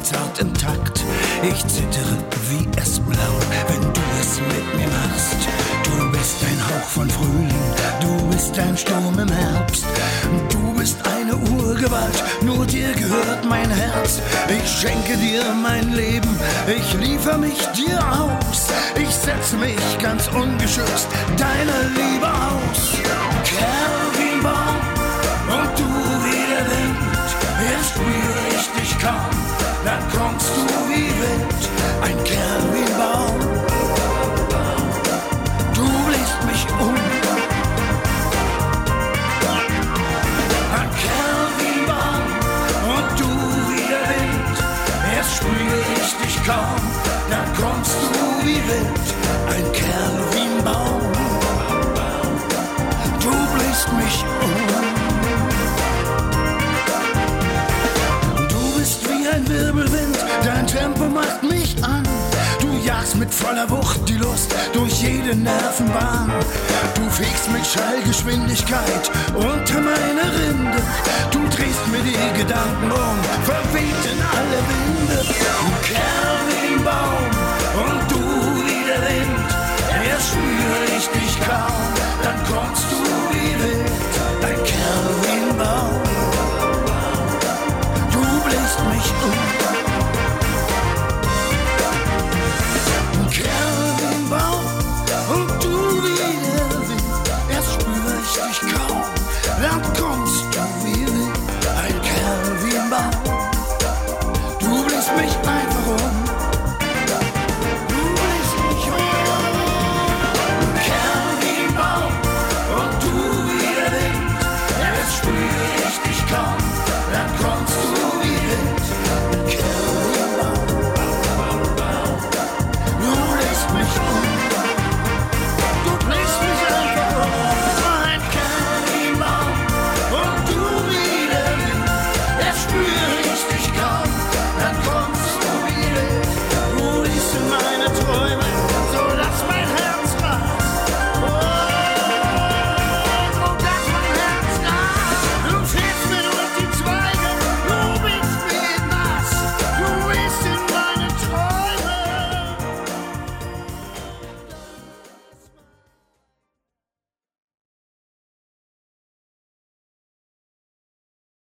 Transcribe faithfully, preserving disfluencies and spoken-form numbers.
zart im Takt. Ich zittere wie Espenlaub, wenn du es mit mir machst. Du bist ein Hauch von Frühling, du bist ein Sturm im Herbst. Du bist eine Urgewalt, nur dir gehört mein Herz. Ich schenke dir mein Leben, ich liefer mich dir aus. Ich setze mich ganz ungeschützt deiner Liebe aus. Kerl wie ein Baum und du wie der Wind. Erst spüre ich dich kaum, dann kommst du wie Wind. Ein Kerl wie ein Baum, du bläst mich um. Ein Kerl wie ein Baum und du wie der Wind. Erst spüre ich dich kaum, dann kommst du wie Wind. Ein Kerl wie ein Baum, du bläst mich um. Ein Wirbelwind, dein Tempo macht mich an. Du jagst mit voller Wucht die Lust durch jede Nervenbahn. Du fegst mit Schallgeschwindigkeit unter meine Rinde. Du drehst mir die Gedanken um, verweht in alle Winde. Du Kerl wie ein Baum und du wie der Wind. Erst spüre ich dich kaum, dann kommst du wie wild. Ein Kerl wie ein Baum, bläst mich um. Ein Kerl wie ein Baum und du wie der Wind. Erst spüre ich dich kaum, dann kommst du wie Wind. Ein Kerl wie ein Baum, du bläst mich ein.